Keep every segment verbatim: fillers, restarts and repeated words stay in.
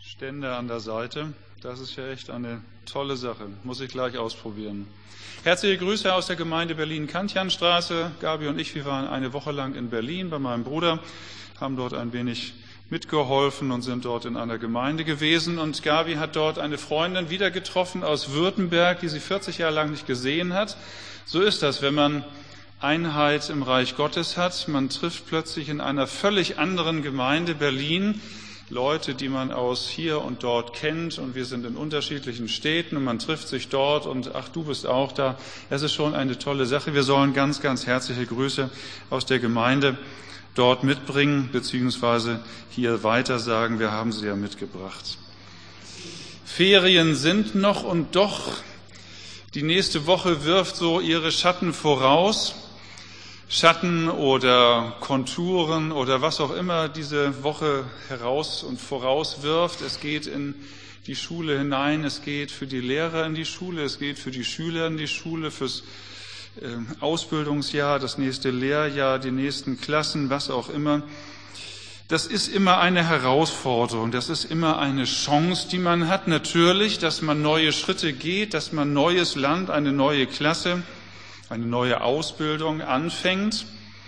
Ständer an der Seite. Das ist ja echt eine tolle Sache. Muss ich gleich ausprobieren. Herzliche Grüße aus der Gemeinde Berlin-Kantianstraße. Gabi und ich, wir waren eine Woche lang in Berlin bei meinem Bruder, haben dort ein wenig mitgeholfen und sind dort in einer Gemeinde gewesen. Und Gabi hat dort eine Freundin wieder getroffen aus Württemberg, die sie vierzig Jahre lang nicht gesehen hat. So ist das, wenn man Einheit im Reich Gottes hat. Man trifft plötzlich in einer völlig anderen Gemeinde Berlin Leute, die man aus hier und dort kennt, und wir sind in unterschiedlichen Städten und man trifft sich dort und ach, du bist auch da. Es ist schon eine tolle Sache. Wir sollen ganz, ganz herzliche Grüße aus der Gemeinde dort mitbringen, beziehungsweise hier weitersagen. Wir haben sie ja mitgebracht. Ferien sind noch und doch, die nächste Woche wirft so ihre Schatten voraus. Schatten oder Konturen oder was auch immer diese Woche heraus und voraus wirft. Es geht in die Schule hinein, es geht für die Lehrer in die Schule, es geht für die Schüler in die Schule, fürs Ausbildungsjahr, das nächste Lehrjahr, die nächsten Klassen, was auch immer. Das ist immer eine Herausforderung, das ist immer eine Chance, die man hat. Natürlich, dass man neue Schritte geht, dass man neues Land, eine neue Klasse, eine neue Ausbildung anfängt.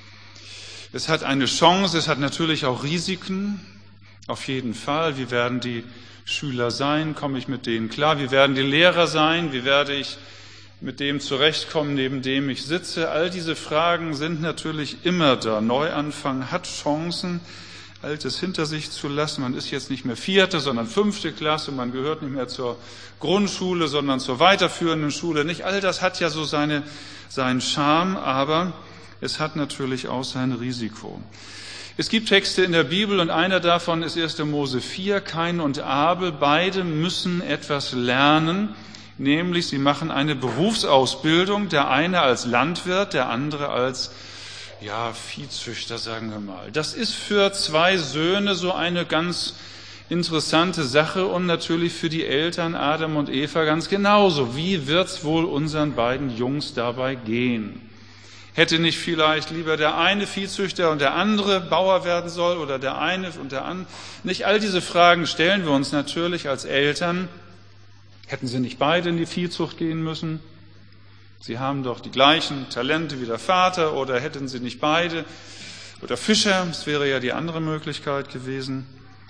Es hat eine Chance, es hat natürlich auch Risiken, auf jeden Fall. Wie werden die Schüler sein? Komme ich mit denen klar? Wie werden die Lehrer sein? Wie werde ich mit dem zurechtkommen, neben dem ich sitze? All diese Fragen sind natürlich immer da. Neuanfang hat Chancen, Altes hinter sich zu lassen. Man ist jetzt nicht mehr vierte, sondern fünfte Klasse. Man gehört nicht mehr zur Grundschule, sondern zur weiterführenden Schule. Nicht all das hat ja so seine, seinen Charme, aber es hat natürlich auch sein Risiko. Es gibt Texte in der Bibel und einer davon ist erster Mose vier, Kain und Abel. Beide müssen etwas lernen, nämlich sie machen eine Berufsausbildung. Der eine als Landwirt, der andere als Ja, Viehzüchter, sagen wir mal. Das ist für zwei Söhne so eine ganz interessante Sache und natürlich für die Eltern Adam und Eva ganz genauso. Wie wird's wohl unseren beiden Jungs dabei gehen? Hätte nicht vielleicht lieber der eine Viehzüchter und der andere Bauer werden soll oder der eine und der andere? Nicht all diese Fragen stellen wir uns natürlich als Eltern. Hätten sie nicht beide in die Viehzucht gehen müssen? Sie haben doch die gleichen Talente wie der Vater, oder hätten sie nicht beide? Oder Fischer, das wäre ja die andere Möglichkeit gewesen.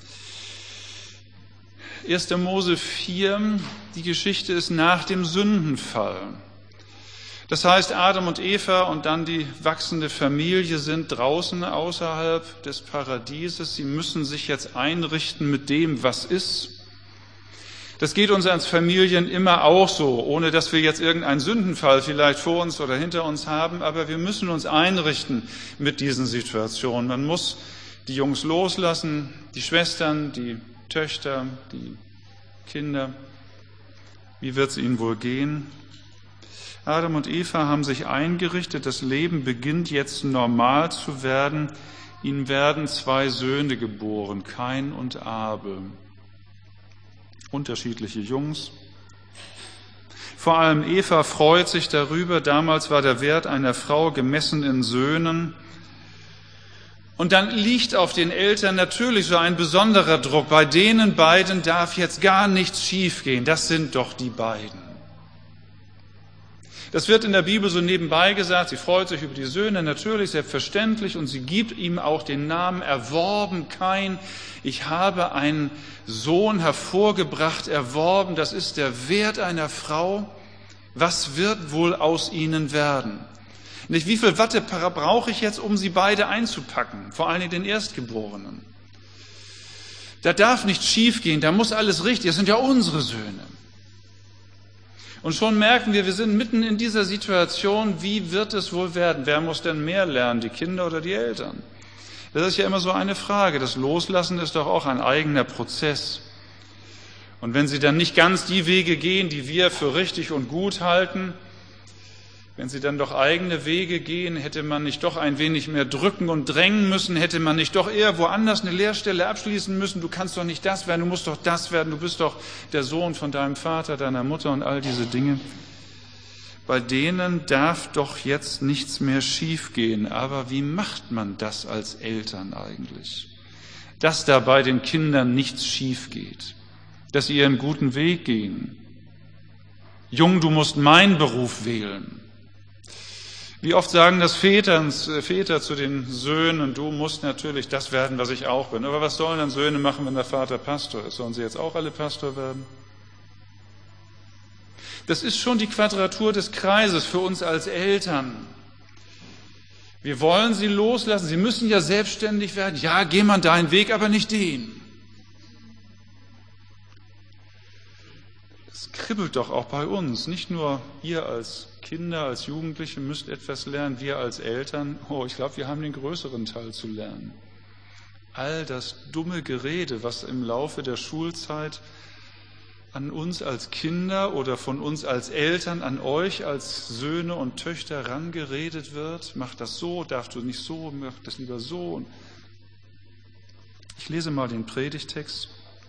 erster Mose vier, die Geschichte ist nach dem Sündenfall. Das heißt, Adam und Eva und dann die wachsende Familie sind draußen außerhalb des Paradieses. Sie müssen sich jetzt einrichten mit dem, was ist. Das geht uns als Familien immer auch so, ohne dass wir jetzt irgendeinen Sündenfall vielleicht vor uns oder hinter uns haben, aber wir müssen uns einrichten mit diesen Situationen. Man muss die Jungs loslassen, die Schwestern, die Töchter, die Kinder. Wie wird es ihnen wohl gehen? Adam und Eva haben sich eingerichtet, das Leben beginnt jetzt normal zu werden. Ihnen werden zwei Söhne geboren, Kain und Abel. Unterschiedliche Jungs. Vor allem Eva freut sich darüber. Damals war der Wert einer Frau gemessen in Söhnen. Und dann liegt auf den Eltern natürlich so ein besonderer Druck. Bei denen beiden darf jetzt gar nichts schiefgehen. Das sind doch die beiden. Das wird in der Bibel so nebenbei gesagt. Sie freut sich über die Söhne, natürlich, selbstverständlich. Und sie gibt ihm auch den Namen erworben, Kain. Ich habe einen Sohn hervorgebracht, erworben. Das ist der Wert einer Frau. Was wird wohl aus ihnen werden? Nicht, wie viel Watte brauche ich jetzt, um sie beide einzupacken? Vor allem den Erstgeborenen. Da darf nichts schiefgehen, da muss alles richtig. Das sind ja unsere Söhne. Und schon merken wir, wir sind mitten in dieser Situation. Wie wird es wohl werden? Wer muss denn mehr lernen, die Kinder oder die Eltern? Das ist ja immer so eine Frage. Das Loslassen ist doch auch ein eigener Prozess. Und wenn sie dann nicht ganz die Wege gehen, die wir für richtig und gut halten, wenn sie dann doch eigene Wege gehen, hätte man nicht doch ein wenig mehr drücken und drängen müssen, hätte man nicht doch eher woanders eine Lehrstelle abschließen müssen, du kannst doch nicht das werden, du musst doch das werden, du bist doch der Sohn von deinem Vater, deiner Mutter und all diese Dinge. Bei denen darf doch jetzt nichts mehr schiefgehen. Aber wie macht man das als Eltern eigentlich? Dass da bei den Kindern nichts schief geht. dass sie ihren guten Weg gehen. Jung, du musst meinen Beruf wählen. Wie oft sagen das Väter, Väter zu den Söhnen, du musst natürlich das werden, was ich auch bin. Aber was sollen dann Söhne machen, wenn der Vater Pastor ist? Sollen sie jetzt auch alle Pastor werden? Das ist schon die Quadratur des Kreises für uns als Eltern. Wir wollen sie loslassen. Sie müssen ja selbstständig werden. Ja, geh mal deinen Weg, aber nicht den. Es kribbelt doch auch bei uns. Nicht nur ihr als Kinder, als Jugendliche müsst etwas lernen. Wir als Eltern, oh, ich glaube, wir haben den größeren Teil zu lernen. All das dumme Gerede, was im Laufe der Schulzeit an uns als Kinder oder von uns als Eltern, an euch als Söhne und Töchter rangeredet wird. Mach das so, darfst du nicht so, mach das lieber so. Ich lese mal den Predigtext.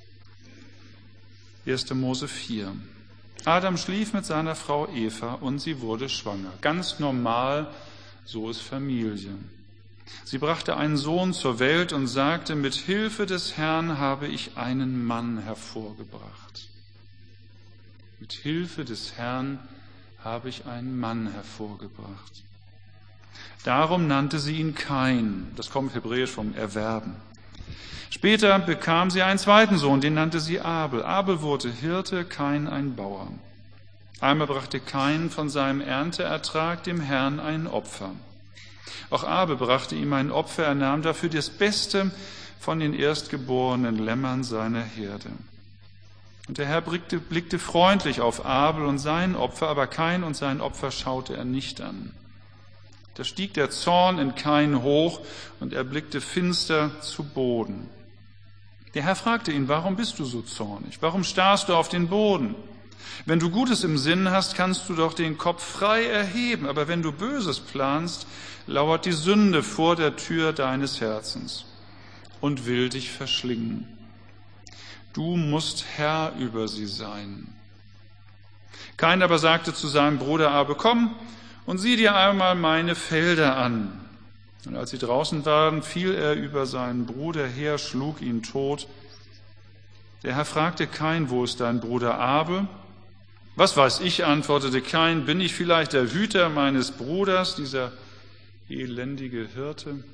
erster Mose vier. Adam schlief mit seiner Frau Eva und sie wurde schwanger. Ganz normal, so ist Familie. Sie brachte einen Sohn zur Welt und sagte, mit Hilfe des Herrn habe ich einen Mann hervorgebracht. Mit Hilfe des Herrn habe ich einen Mann hervorgebracht. Darum nannte sie ihn Kain. Das kommt hebräisch vom Erwerben. Später bekam sie einen zweiten Sohn, den nannte sie Abel. Abel wurde Hirte, Kain ein Bauer. Einmal brachte Kain von seinem Ernteertrag dem Herrn ein Opfer. Auch Abel brachte ihm ein Opfer, er nahm dafür das Beste von den erstgeborenen Lämmern seiner Herde. Und der Herr blickte, blickte freundlich auf Abel und sein Opfer, aber Kain und sein Opfer schaute er nicht an. Da stieg der Zorn in Kain hoch und er blickte finster zu Boden. Der Herr fragte ihn, warum bist du so zornig? Warum starrst du auf den Boden? Wenn du Gutes im Sinn hast, kannst du doch den Kopf frei erheben, aber wenn du Böses planst, lauert die Sünde vor der Tür deines Herzens und will dich verschlingen. Du musst Herr über sie sein. Kain aber sagte zu seinem Bruder Abel, komm und sieh dir einmal meine Felder an. Und als sie draußen waren, fiel er über seinen Bruder her, schlug ihn tot. Der Herr fragte Kain, wo ist dein Bruder Abel? Was weiß ich, antwortete Kain, bin ich vielleicht der Hüter meines Bruders, dieser elendige Hirte?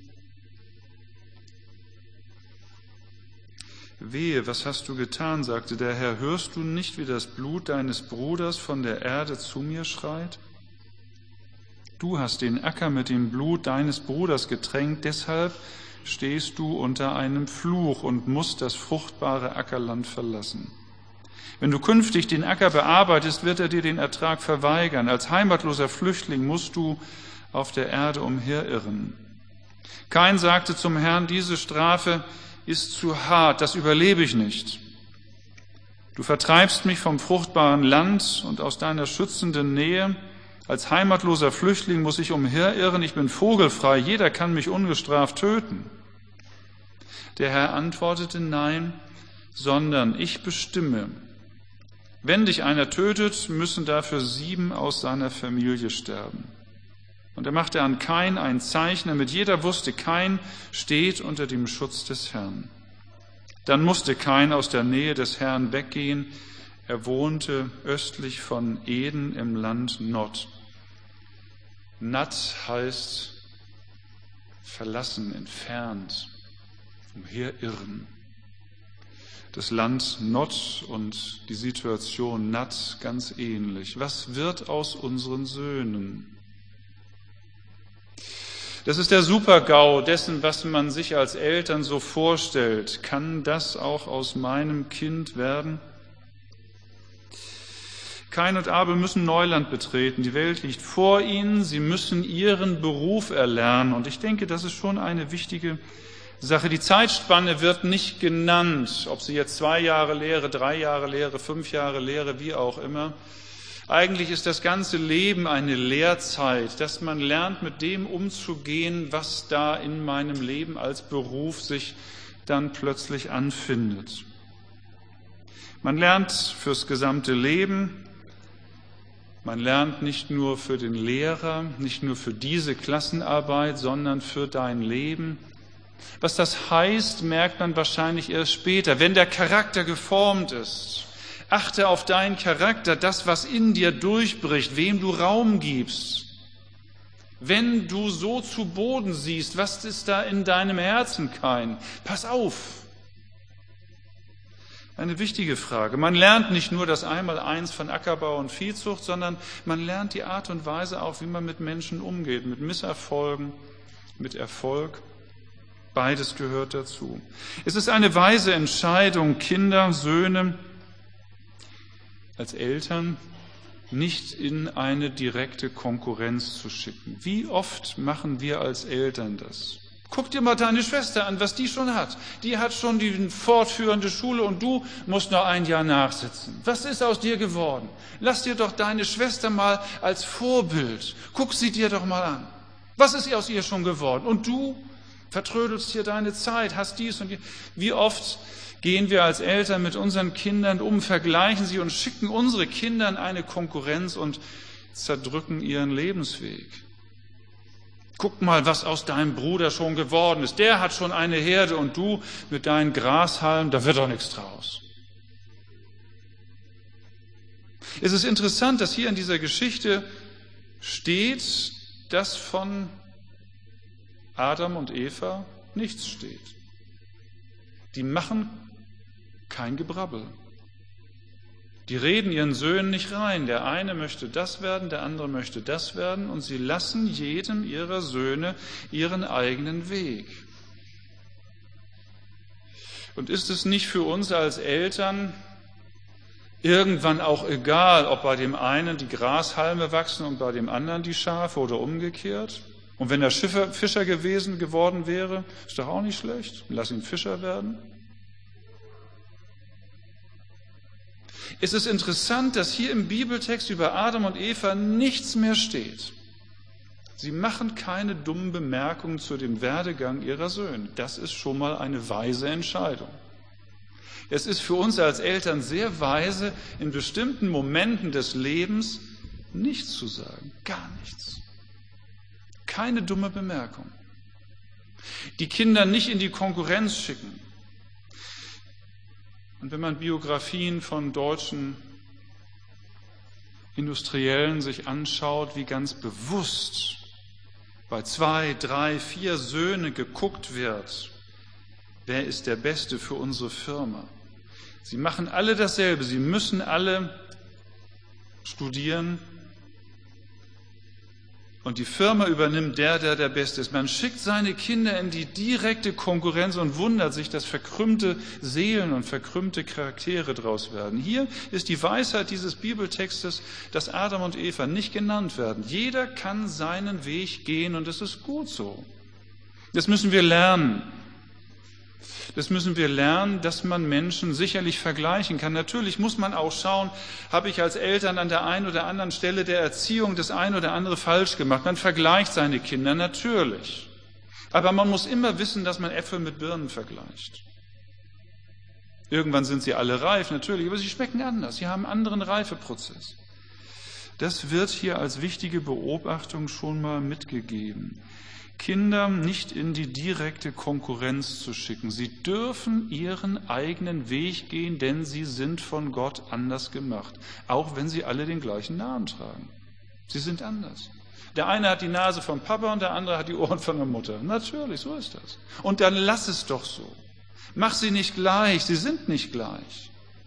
Wehe, was hast du getan, sagte der Herr, hörst du nicht, wie das Blut deines Bruders von der Erde zu mir schreit? Du hast den Acker mit dem Blut deines Bruders getränkt, deshalb stehst du unter einem Fluch und musst das fruchtbare Ackerland verlassen. Wenn du künftig den Acker bearbeitest, wird er dir den Ertrag verweigern. Als heimatloser Flüchtling musst du auf der Erde umherirren. Kain sagte zum Herrn, diese Strafe ist zu hart, das überlebe ich nicht. Du vertreibst mich vom fruchtbaren Land und aus deiner schützenden Nähe. Als heimatloser Flüchtling muss ich umherirren, ich bin vogelfrei, jeder kann mich ungestraft töten. Der Herr antwortete, nein, sondern ich bestimme, wenn dich einer tötet, müssen dafür sieben aus seiner Familie sterben. Und er machte an Kain ein Zeichen, damit jeder wusste, Kain steht unter dem Schutz des Herrn. Dann musste Kain aus der Nähe des Herrn weggehen. Er wohnte östlich von Eden im Land Nod. Nat heißt verlassen, entfernt, umherirren. Das Land Nod und die Situation Nat ganz ähnlich. Was wird aus unseren Söhnen? Das ist der Super-GAU dessen, was man sich als Eltern so vorstellt. Kann das auch aus meinem Kind werden? Kain und Abel müssen Neuland betreten. Die Welt liegt vor ihnen. Sie müssen ihren Beruf erlernen. Und ich denke, das ist schon eine wichtige Sache. Die Zeitspanne wird nicht genannt, ob sie jetzt zwei Jahre Lehre, drei Jahre Lehre, fünf Jahre Lehre, wie auch immer. Eigentlich ist das ganze Leben eine Lehrzeit, dass man lernt, mit dem umzugehen, was da in meinem Leben als Beruf sich dann plötzlich anfindet. Man lernt fürs gesamte Leben. Man lernt nicht nur für den Lehrer, nicht nur für diese Klassenarbeit, sondern für dein Leben. Was das heißt, merkt man wahrscheinlich erst später, wenn der Charakter geformt ist. Achte auf deinen Charakter, das, was in dir durchbricht, wem du Raum gibst. Wenn du so zu Boden siehst, was ist da in deinem Herzen, Kain? Pass auf! Eine wichtige Frage. Man lernt nicht nur das Einmaleins von Ackerbau und Viehzucht, sondern man lernt die Art und Weise auch, wie man mit Menschen umgeht, mit Misserfolgen, mit Erfolg. Beides gehört dazu. Es ist eine weise Entscheidung, Kinder, Söhne als Eltern nicht in eine direkte Konkurrenz zu schicken. Wie oft machen wir als Eltern das? Guck dir mal deine Schwester an, was die schon hat. Die hat schon die fortführende Schule und du musst noch ein Jahr nachsitzen. Was ist aus dir geworden? Lass dir doch deine Schwester mal als Vorbild. Guck sie dir doch mal an. Was ist aus ihr schon geworden? Und du vertrödelst hier deine Zeit, hast dies und dies. Wie oft gehen wir als Eltern mit unseren Kindern um, vergleichen sie und schicken unsere Kinder in eine Konkurrenz und zerdrücken ihren Lebensweg. Guck mal, was aus deinem Bruder schon geworden ist. Der hat schon eine Herde und du mit deinen Grashalmen, da wird doch nichts draus. Es ist interessant, dass hier in dieser Geschichte steht, dass von Adam und Eva nichts steht. Die machen kein Gebrabbel. Die reden ihren Söhnen nicht rein. Der eine möchte das werden, der andere möchte das werden und sie lassen jedem ihrer Söhne ihren eigenen Weg. Und ist es nicht für uns als Eltern irgendwann auch egal, ob bei dem einen die Grashalme wachsen und bei dem anderen die Schafe oder umgekehrt? Und wenn er Schiffer, Fischer gewesen geworden wäre, ist doch auch nicht schlecht. Lass ihn Fischer werden. Es ist interessant, dass hier im Bibeltext über Adam und Eva nichts mehr steht. Sie machen keine dummen Bemerkungen zu dem Werdegang ihrer Söhne. Das ist schon mal eine weise Entscheidung. Es ist für uns als Eltern sehr weise, in bestimmten Momenten des Lebens nichts zu sagen, gar nichts. Keine dumme Bemerkung. Die Kinder nicht in die Konkurrenz schicken. Und wenn man Biografien von deutschen Industriellen sich anschaut, wie ganz bewusst bei zwei, drei, vier Söhne geguckt wird, wer ist der Beste für unsere Firma? Sie machen alle dasselbe, sie müssen alle studieren und die Firma übernimmt der, der der Beste ist. Man schickt seine Kinder in die direkte Konkurrenz und wundert sich, dass verkrümmte Seelen und verkrümmte Charaktere draus werden. Hier ist die Weisheit dieses Bibeltextes, dass Adam und Eva nicht genannt werden. Jeder kann seinen Weg gehen und es ist gut so. Das müssen wir lernen. Das müssen wir lernen, dass man Menschen sicherlich vergleichen kann. Natürlich muss man auch schauen, habe ich als Eltern an der einen oder anderen Stelle der Erziehung das eine oder andere falsch gemacht. Man vergleicht seine Kinder, natürlich. Aber man muss immer wissen, dass man Äpfel mit Birnen vergleicht. Irgendwann sind sie alle reif, natürlich, aber sie schmecken anders. Sie haben einen anderen Reifeprozess. Das wird hier als wichtige Beobachtung schon mal mitgegeben. Kinder nicht in die direkte Konkurrenz zu schicken. Sie dürfen ihren eigenen Weg gehen, denn sie sind von Gott anders gemacht, auch wenn sie alle den gleichen Namen tragen. Sie sind anders. Der eine hat die Nase vom Papa und der andere hat die Ohren von der Mutter. Natürlich, so ist das. Und dann lass es doch so. Mach sie nicht gleich, sie sind nicht gleich.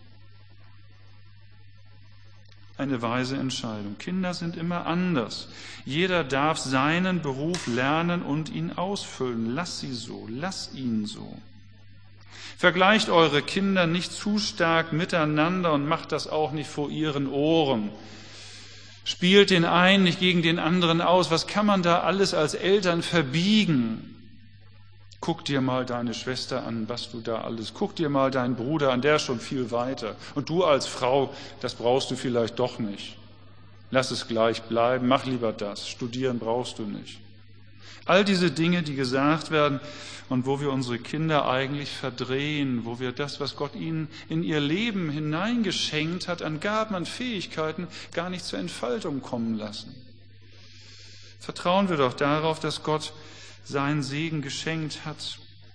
Eine weise Entscheidung. Kinder sind immer anders. Jeder darf seinen Beruf lernen und ihn ausfüllen. Lass sie so, lass ihn so. Vergleicht eure Kinder nicht zu stark miteinander und macht das auch nicht vor ihren Ohren. Spielt den einen nicht gegen den anderen aus. Was kann man da alles als Eltern verbiegen? Guck dir mal deine Schwester an, was du da alles, guck dir mal deinen Bruder an, der ist schon viel weiter. Und du als Frau, das brauchst du vielleicht doch nicht. Lass es gleich bleiben, mach lieber das, studieren brauchst du nicht. All diese Dinge, die gesagt werden und wo wir unsere Kinder eigentlich verdrehen, wo wir das, was Gott ihnen in ihr Leben hineingeschenkt hat, an Gaben, an Fähigkeiten, gar nicht zur Entfaltung kommen lassen. Vertrauen wir doch darauf, dass Gott seinen Segen geschenkt hat.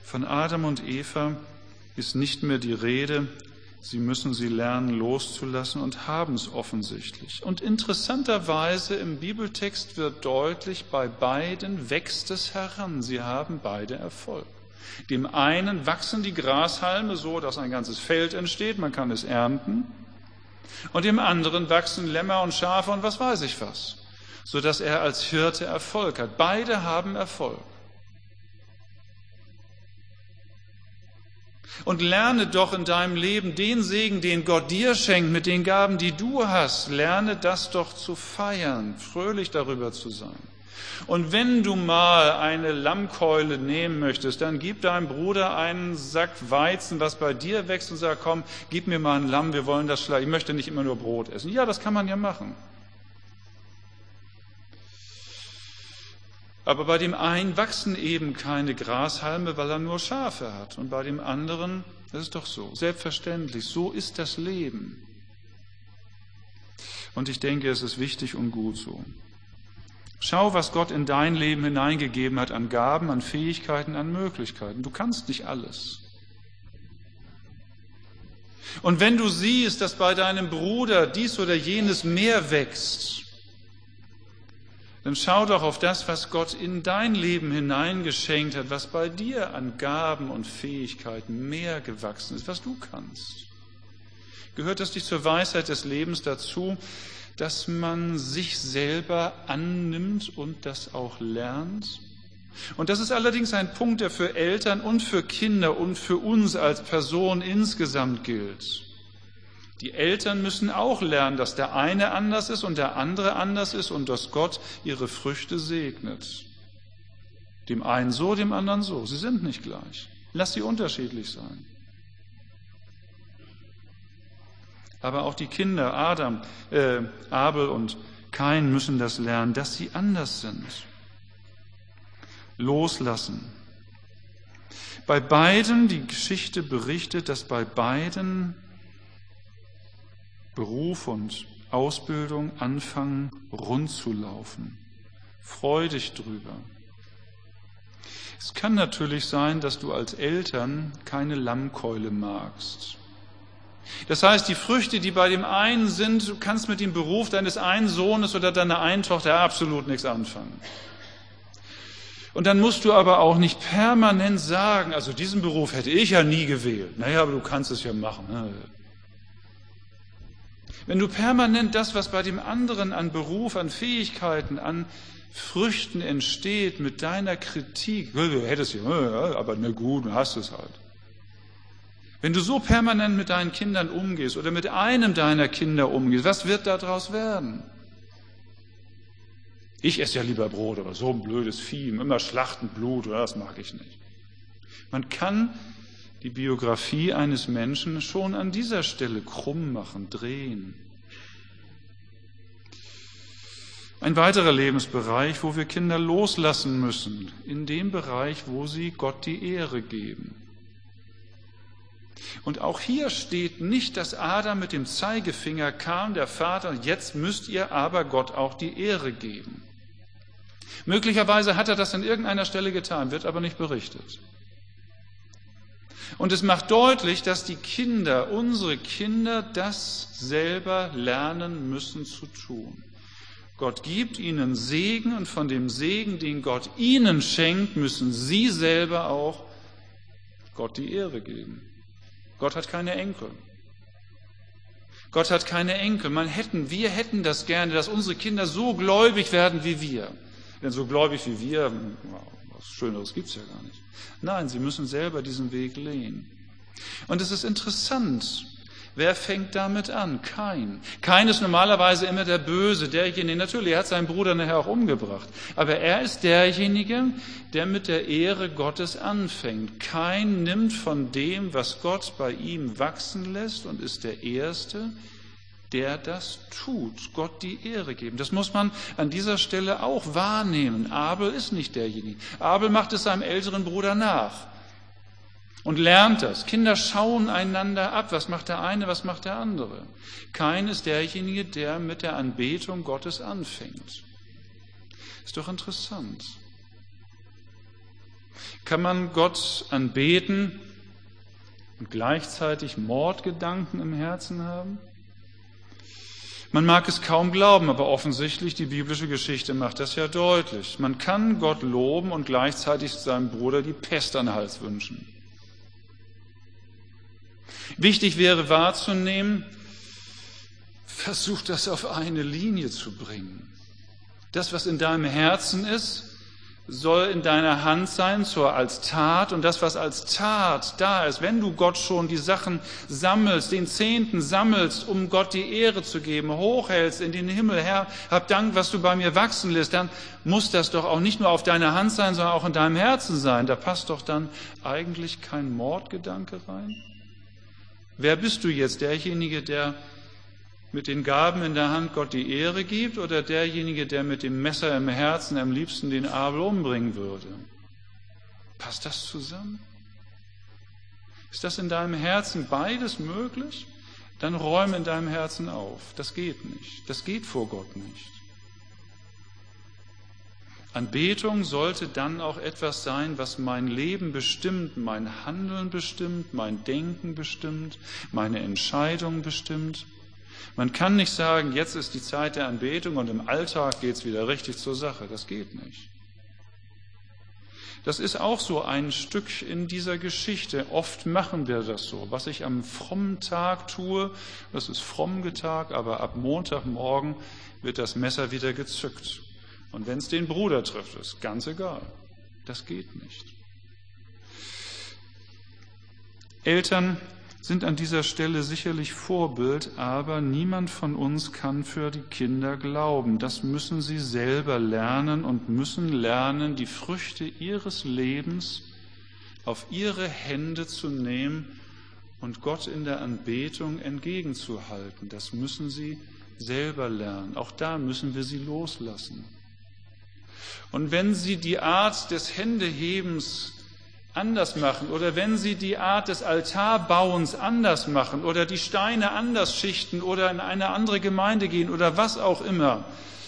Von Adam und Eva ist nicht mehr die Rede. Sie müssen sie lernen loszulassen und haben es offensichtlich. Und interessanterweise im Bibeltext wird deutlich, bei beiden wächst es heran. Sie haben beide Erfolg. Dem einen wachsen die Grashalme so, dass ein ganzes Feld entsteht, man kann es ernten. Und dem anderen wachsen Lämmer und Schafe und was weiß ich was, sodass er als Hirte Erfolg hat. Beide haben Erfolg. Und lerne doch in deinem Leben den Segen, den Gott dir schenkt, mit den Gaben, die du hast. Lerne das doch zu feiern, fröhlich darüber zu sein. Und wenn du mal eine Lammkeule nehmen möchtest, dann gib deinem Bruder einen Sack Weizen, was bei dir wächst, und sag, komm, gib mir mal ein Lamm, wir wollen das schlagen. Ich möchte nicht immer nur Brot essen. Ja, das kann man ja machen. Aber bei dem einen wachsen eben keine Grashalme, weil er nur Schafe hat. Und bei dem anderen, das ist doch so, selbstverständlich, so ist das Leben. Und ich denke, es ist wichtig und gut so. Schau, was Gott in dein Leben hineingegeben hat an Gaben, an Fähigkeiten, an Möglichkeiten. Du kannst nicht alles. Und wenn du siehst, dass bei deinem Bruder dies oder jenes mehr wächst, dann schau doch auf das, was Gott in dein Leben hineingeschenkt hat, was bei dir an Gaben und Fähigkeiten mehr gewachsen ist, was du kannst. Gehört das nicht zur Weisheit des Lebens dazu, dass man sich selber annimmt und das auch lernt? Und das ist allerdings ein Punkt, der für Eltern und für Kinder und für uns als Person insgesamt gilt. Die Eltern müssen auch lernen, dass der eine anders ist und der andere anders ist und dass Gott ihre Früchte segnet. Dem einen so, dem anderen so. Sie sind nicht gleich. Lass sie unterschiedlich sein. Aber auch die Kinder, Adam, äh, Abel und Kain, müssen das lernen, dass sie anders sind. Loslassen. Bei beiden, die Geschichte berichtet, dass bei beiden Beruf und Ausbildung anfangen, rund zu laufen. Freu dich drüber. Es kann natürlich sein, dass du als Eltern keine Lammkeule magst. Das heißt, die Früchte, die bei dem einen sind, du kannst mit dem Beruf deines einen Sohnes oder deiner einen Tochter absolut nichts anfangen. Und dann musst du aber auch nicht permanent sagen, also diesen Beruf hätte ich ja nie gewählt. Naja, aber du kannst es ja machen. Ne? Wenn du permanent das, was bei dem anderen an Beruf, an Fähigkeiten, an Früchten entsteht, mit deiner Kritik, du hättest ja, aber na gut, du hast es halt. Wenn du so permanent mit deinen Kindern umgehst oder mit einem deiner Kinder umgehst, was wird daraus werden? Ich esse ja lieber Brot, aber so ein blödes Vieh, immer schlachten Blut, das mag ich nicht. Man kann die Biografie eines Menschen schon an dieser Stelle krumm machen, drehen. Ein weiterer Lebensbereich, wo wir Kinder loslassen müssen, in dem Bereich, wo sie Gott die Ehre geben. Und auch hier steht nicht, dass Adam mit dem Zeigefinger kam, der Vater, jetzt müsst ihr aber Gott auch die Ehre geben. Möglicherweise hat er das an irgendeiner Stelle getan, wird aber nicht berichtet. Und es macht deutlich, dass die Kinder, unsere Kinder, das selber lernen müssen zu tun. Gott gibt ihnen Segen und von dem Segen, den Gott ihnen schenkt, müssen sie selber auch Gott die Ehre geben. Gott hat keine Enkel. Gott hat keine Enkel. Man hätten, wir hätten das gerne, dass unsere Kinder so gläubig werden wie wir. Denn so gläubig wie wir, was Schöneres gibt es ja gar nicht. Nein, sie müssen selber diesen Weg gehen. Und es ist interessant, wer fängt damit an? Kain. Kain ist normalerweise immer der Böse, derjenige, natürlich, er hat seinen Bruder nachher auch umgebracht, aber er ist derjenige, der mit der Ehre Gottes anfängt. Kain nimmt von dem, was Gott bei ihm wachsen lässt und ist der Erste, der das tut, Gott die Ehre geben. Das muss man an dieser Stelle auch wahrnehmen. Abel ist nicht derjenige. Abel macht es seinem älteren Bruder nach und lernt das. Kinder schauen einander ab. Was macht der eine, was macht der andere? Kain ist derjenige, der mit der Anbetung Gottes anfängt. Ist doch interessant. Kann man Gott anbeten und gleichzeitig Mordgedanken im Herzen haben? Man mag es kaum glauben, aber offensichtlich die biblische Geschichte macht das ja deutlich. Man kann Gott loben und gleichzeitig seinem Bruder die Pest an den Hals wünschen. Wichtig wäre wahrzunehmen, versuch das auf eine Linie zu bringen. Das, was in deinem Herzen ist, soll in deiner Hand sein, zwar als Tat, und das, was als Tat da ist, wenn du Gott schon die Sachen sammelst, den Zehnten sammelst, um Gott die Ehre zu geben, hochhältst in den Himmel, Herr, hab Dank, was du bei mir wachsen lässt, dann muss das doch auch nicht nur auf deiner Hand sein, sondern auch in deinem Herzen sein. Da passt doch dann eigentlich kein Mordgedanke rein. Wer bist du jetzt? Derjenige, der mit den Gaben in der Hand Gott die Ehre gibt, oder derjenige, der mit dem Messer im Herzen am liebsten den Abel umbringen würde? Passt das zusammen? Ist das in deinem Herzen beides möglich? Dann räume in deinem Herzen auf. Das geht nicht. Das geht vor Gott nicht. Anbetung sollte dann auch etwas sein, was mein Leben bestimmt, mein Handeln bestimmt, mein Denken bestimmt, meine Entscheidung bestimmt. Man kann nicht sagen, jetzt ist die Zeit der Anbetung und im Alltag geht es wieder richtig zur Sache. Das geht nicht. Das ist auch so ein Stück in dieser Geschichte. Oft machen wir das so. Was ich am frommen Tag tue, das ist fromm getagt, aber ab Montagmorgen wird das Messer wieder gezückt. Und wenn es den Bruder trifft, ist ganz egal. Das geht nicht. Eltern sind an dieser Stelle sicherlich Vorbild, aber niemand von uns kann für die Kinder glauben. Das müssen sie selber lernen und müssen lernen, die Früchte ihres Lebens auf ihre Hände zu nehmen und Gott in der Anbetung entgegenzuhalten. Das müssen sie selber lernen. Auch da müssen wir sie loslassen. Und wenn sie die Art des Händehebens anders machen oder wenn sie die Art des Altarbauens anders machen oder die Steine anders schichten oder in eine andere Gemeinde gehen oder was auch immer,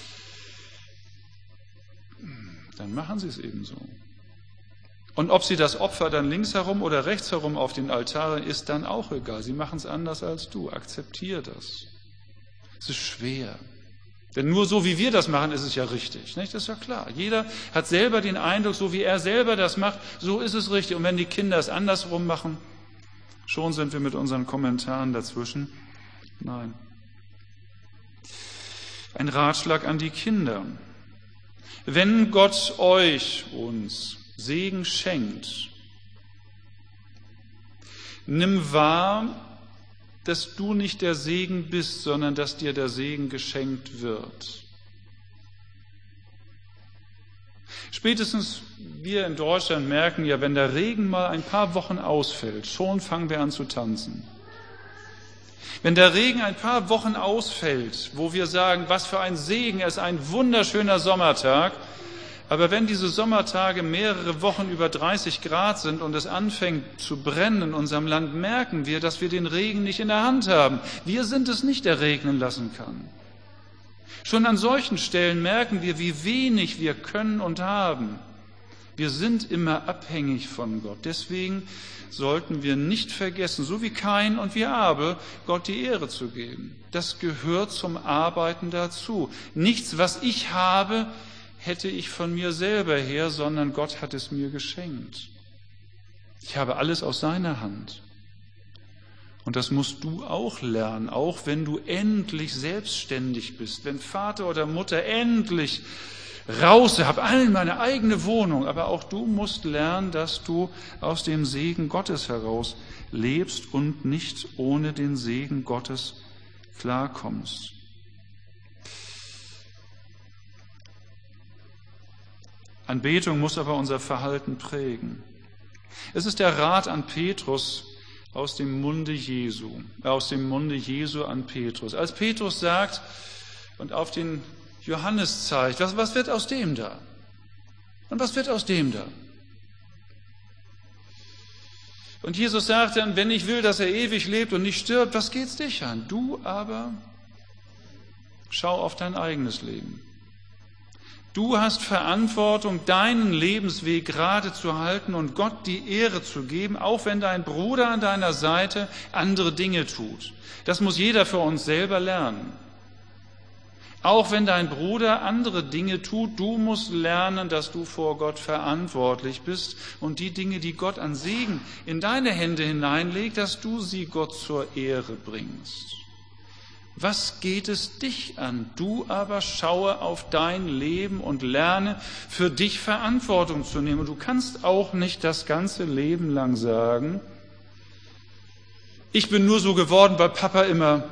dann machen sie es ebenso. Und ob sie das Opfer dann links herum oder rechts herum auf den Altar, ist dann auch egal. Sie machen es anders als du. Akzeptiere das. Es ist schwer. Denn nur so, wie wir das machen, ist es ja richtig. Nicht? Das ist ja klar. Jeder hat selber den Eindruck, so wie er selber das macht, so ist es richtig. Und wenn die Kinder es andersrum machen, schon sind wir mit unseren Kommentaren dazwischen. Nein. Ein Ratschlag an die Kinder. Wenn Gott euch, uns, Segen schenkt, nimm wahr, dass du nicht der Segen bist, sondern dass dir der Segen geschenkt wird. Spätestens wir in Deutschland merken ja, wenn der Regen mal ein paar Wochen ausfällt, schon fangen wir an zu tanzen. Wenn der Regen ein paar Wochen ausfällt, wo wir sagen, was für ein Segen, es ist ein wunderschöner Sommertag, aber wenn diese Sommertage mehrere Wochen über dreißig Grad sind und es anfängt zu brennen in unserem Land, merken wir, dass wir den Regen nicht in der Hand haben. Wir sind es nicht, der regnen lassen kann. Schon an solchen Stellen merken wir, wie wenig wir können und haben. Wir sind immer abhängig von Gott. Deswegen sollten wir nicht vergessen, so wie Kain und wie Abel, Gott die Ehre zu geben. Das gehört zum Arbeiten dazu. Nichts, was ich habe, hätte ich von mir selber her, sondern Gott hat es mir geschenkt. Ich habe alles aus seiner Hand. Und das musst du auch lernen, auch wenn du endlich selbstständig bist, wenn Vater oder Mutter endlich raus, ich habe allen meine eigene Wohnung, aber auch du musst lernen, dass du aus dem Segen Gottes heraus lebst und nicht ohne den Segen Gottes klarkommst. Anbetung muss aber unser Verhalten prägen. Es ist der Rat an Petrus aus dem Munde Jesu, aus dem Munde Jesu an Petrus. Als Petrus sagt und auf den Johannes zeigt, was, was wird aus dem da? Und was wird aus dem da? Und Jesus sagt dann, wenn ich will, dass er ewig lebt und nicht stirbt, was geht's dich an? Du aber schau auf dein eigenes Leben. Du hast Verantwortung, deinen Lebensweg gerade zu halten und Gott die Ehre zu geben, auch wenn dein Bruder an deiner Seite andere Dinge tut. Das muss jeder für uns selber lernen. Auch wenn dein Bruder andere Dinge tut, du musst lernen, dass du vor Gott verantwortlich bist und die Dinge, die Gott an Segen in deine Hände hineinlegt, dass du sie Gott zur Ehre bringst. Was geht es dich an? Du aber schaue auf dein Leben und lerne, für dich Verantwortung zu nehmen. Und du kannst auch nicht das ganze Leben lang sagen, ich bin nur so geworden, weil Papa immer.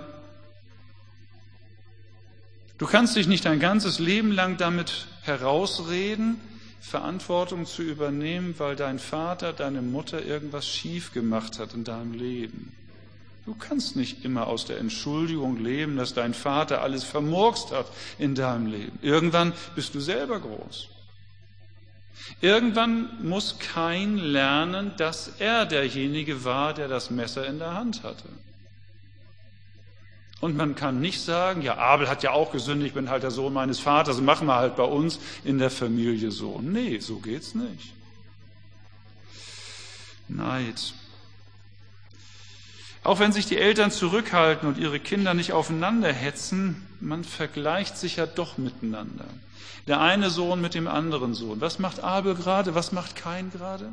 Du kannst dich nicht dein ganzes Leben lang damit herausreden, Verantwortung zu übernehmen, weil dein Vater, deine Mutter irgendwas schief gemacht hat in deinem Leben. Du kannst nicht immer aus der Entschuldigung leben, dass dein Vater alles vermurkst hat in deinem Leben. Irgendwann bist du selber groß. Irgendwann muss Kain lernen, dass er derjenige war, der das Messer in der Hand hatte. Und man kann nicht sagen, ja, Abel hat ja auch gesündigt, ich bin halt der Sohn meines Vaters, machen wir halt bei uns in der Familie so. Nee, so geht's nicht. Neid. Auch wenn sich die Eltern zurückhalten und ihre Kinder nicht aufeinander hetzen, man vergleicht sich ja doch miteinander. Der eine Sohn mit dem anderen Sohn. Was macht Abel gerade? Was macht Kain gerade?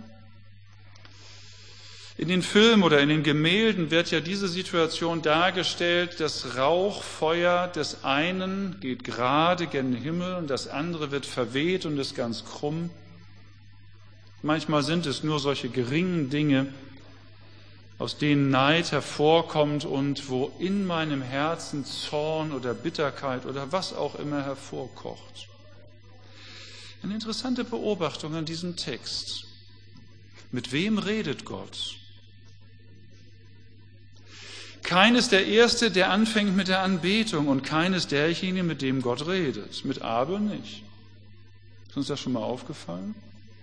In den Filmen oder in den Gemälden wird ja diese Situation dargestellt, das Rauchfeuer des einen geht gerade gen Himmel und das andere wird verweht und ist ganz krumm. Manchmal sind es nur solche geringen Dinge, aus denen Neid hervorkommt und wo in meinem Herzen Zorn oder Bitterkeit oder was auch immer hervorkocht. Eine interessante Beobachtung an diesem Text. Mit wem redet Gott? Kain ist der Erste, der anfängt mit der Anbetung und Kain ist derjenige, mit dem Gott redet. Mit Abel nicht. Ist uns das schon mal aufgefallen?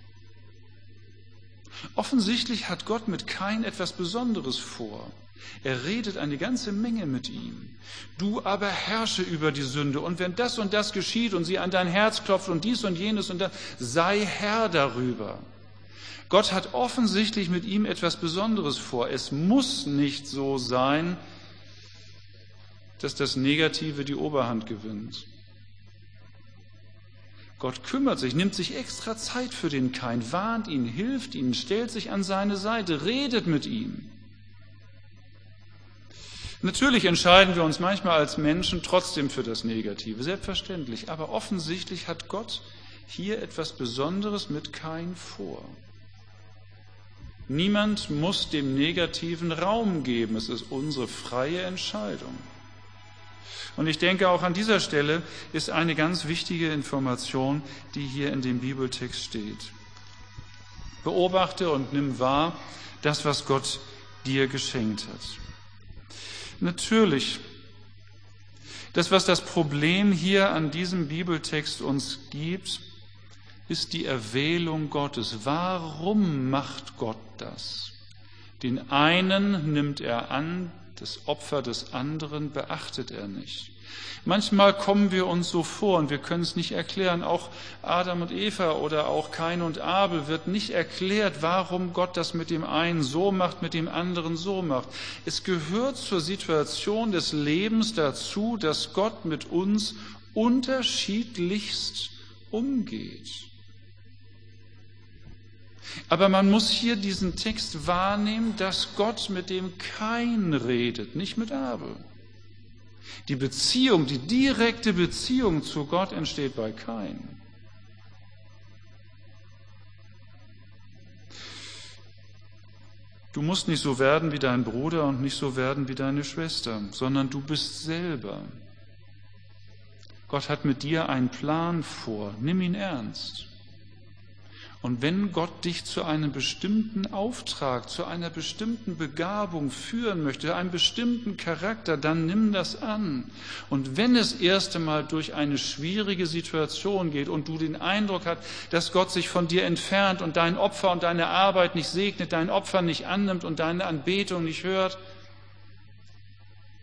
Offensichtlich hat Gott mit Kain etwas Besonderes vor. Er redet eine ganze Menge mit ihm. Du aber herrsche über die Sünde und wenn das und das geschieht und sie an dein Herz klopft und dies und jenes und das, sei Herr darüber. Gott hat offensichtlich mit ihm etwas Besonderes vor. Es muss nicht so sein, dass das Negative die Oberhand gewinnt. Gott kümmert sich, nimmt sich extra Zeit für den Kain, warnt ihn, hilft ihm, stellt sich an seine Seite, redet mit ihm. Natürlich entscheiden wir uns manchmal als Menschen trotzdem für das Negative, selbstverständlich, aber offensichtlich hat Gott hier etwas Besonderes mit Kain vor. Niemand muss dem Negativen Raum geben, es ist unsere freie Entscheidung. Und ich denke, auch an dieser Stelle ist eine ganz wichtige Information, die hier in dem Bibeltext steht. Beobachte und nimm wahr das, was Gott dir geschenkt hat. Natürlich, das, was das Problem hier an diesem Bibeltext uns gibt, ist die Erwählung Gottes. Warum macht Gott das? Den einen nimmt er an, das Opfer des anderen beachtet er nicht. Manchmal kommen wir uns so vor und wir können es nicht erklären. Auch Adam und Eva oder auch Kain und Abel wird nicht erklärt, warum Gott das mit dem einen so macht, mit dem anderen so macht. Es gehört zur Situation des Lebens dazu, dass Gott mit uns unterschiedlichst umgeht. Aber man muss hier diesen Text wahrnehmen, dass Gott mit dem Kain redet, nicht mit Abel. Die Beziehung, die direkte Beziehung zu Gott entsteht bei Kain. Du musst nicht so werden wie dein Bruder und nicht so werden wie deine Schwester, sondern du bist selber. Gott hat mit dir einen Plan vor, nimm ihn ernst. Und wenn Gott dich zu einem bestimmten Auftrag, zu einer bestimmten Begabung führen möchte, einem bestimmten Charakter, dann nimm das an. Und wenn es erst einmal durch eine schwierige Situation geht und du den Eindruck hast, dass Gott sich von dir entfernt und dein Opfer und deine Arbeit nicht segnet, dein Opfer nicht annimmt und deine Anbetung nicht hört,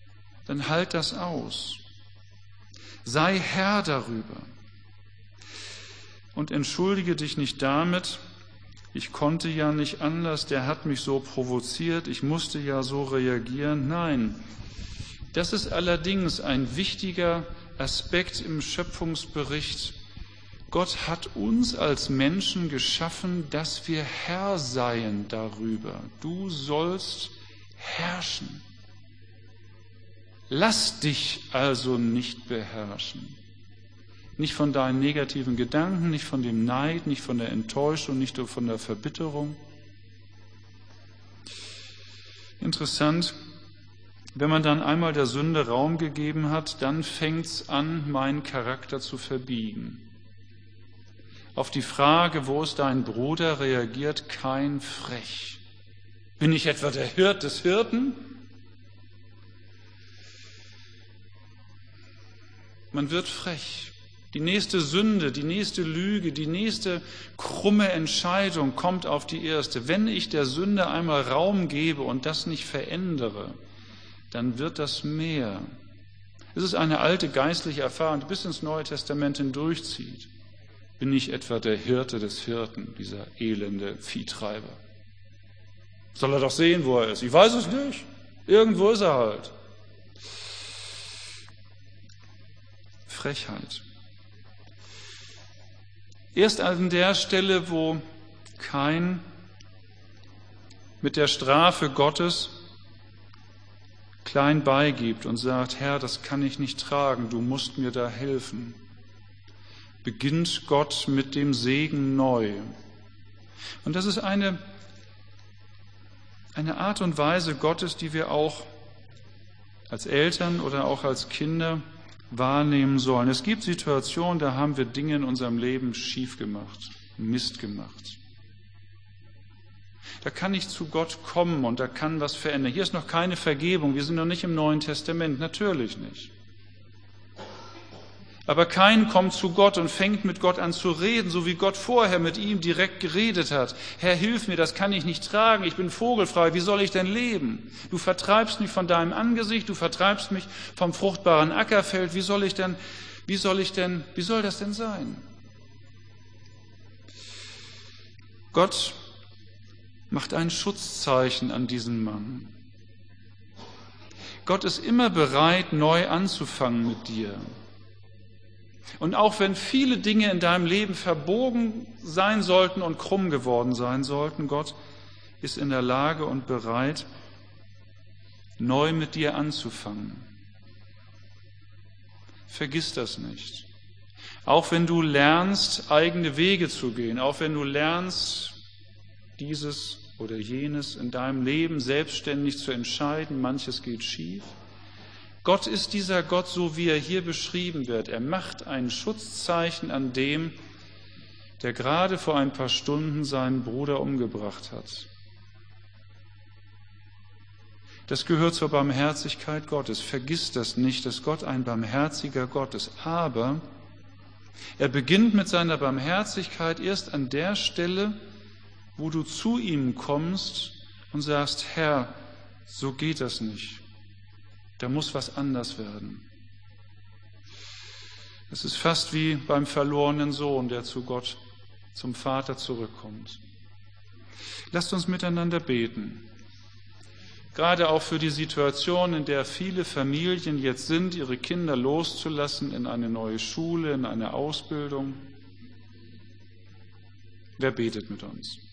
dann halt das aus. Sei Herr darüber. Und entschuldige dich nicht damit, ich konnte ja nicht anders, der hat mich so provoziert, ich musste ja so reagieren. Nein, das ist allerdings ein wichtiger Aspekt im Schöpfungsbericht. Gott hat uns als Menschen geschaffen, dass wir Herr seien darüber. Du sollst herrschen. Lass dich also nicht beherrschen. Nicht von deinen negativen Gedanken, nicht von dem Neid, nicht von der Enttäuschung, nicht von der Verbitterung. Interessant, wenn man dann einmal der Sünde Raum gegeben hat, dann fängt es an, meinen Charakter zu verbiegen. Auf die Frage, wo ist dein Bruder, reagiert kein Frech. Bin ich etwa der Hirt des Hirten? Man wird frech. Die nächste Sünde, die nächste Lüge, die nächste krumme Entscheidung kommt auf die erste. Wenn ich der Sünde einmal Raum gebe und das nicht verändere, dann wird das mehr. Es ist eine alte geistliche Erfahrung, die bis ins Neue Testament hindurchzieht. Bin ich etwa der Hirte des Hirten, dieser elende Viehtreiber? Soll er doch sehen, wo er ist? Ich weiß es nicht. Irgendwo ist er halt. Frechheit. Erst an der Stelle, wo Kain mit der Strafe Gottes klein beigibt und sagt, Herr, das kann ich nicht tragen, du musst mir da helfen, beginnt Gott mit dem Segen neu. Und das ist eine, eine Art und Weise Gottes, die wir auch als Eltern oder auch als Kinder wahrnehmen sollen. Es gibt Situationen, da haben wir Dinge in unserem Leben schief gemacht, Mist gemacht. Da kann ich zu Gott kommen und da kann was verändern. Hier ist noch keine Vergebung, wir sind noch nicht im Neuen Testament, natürlich nicht. Aber Kain kommt zu Gott und fängt mit Gott an zu reden, so wie Gott vorher mit ihm direkt geredet hat. Herr, hilf mir, das kann ich nicht tragen, ich bin vogelfrei, wie soll ich denn leben? Du vertreibst mich von deinem Angesicht, du vertreibst mich vom fruchtbaren Ackerfeld, wie soll ich denn, wie soll ich denn, wie soll das denn sein? Gott macht ein Schutzzeichen an diesen Mann. Gott ist immer bereit, neu anzufangen mit dir. Und auch wenn viele Dinge in deinem Leben verbogen sein sollten und krumm geworden sein sollten, Gott ist in der Lage und bereit, neu mit dir anzufangen. Vergiss das nicht. Auch wenn du lernst, eigene Wege zu gehen, auch wenn du lernst, dieses oder jenes in deinem Leben selbstständig zu entscheiden, manches geht schief. Gott ist dieser Gott, so wie er hier beschrieben wird. Er macht ein Schutzzeichen an dem, der gerade vor ein paar Stunden seinen Bruder umgebracht hat. Das gehört zur Barmherzigkeit Gottes. Vergiss das nicht, dass Gott ein barmherziger Gott ist. Aber er beginnt mit seiner Barmherzigkeit erst an der Stelle, wo du zu ihm kommst und sagst, Herr, so geht das nicht. Da muss was anders werden. Es ist fast wie beim verlorenen Sohn, der zu Gott, zum Vater zurückkommt. Lasst uns miteinander beten. Gerade auch für die Situation, in der viele Familien jetzt sind, ihre Kinder loszulassen in eine neue Schule, in eine Ausbildung. Wer betet mit uns?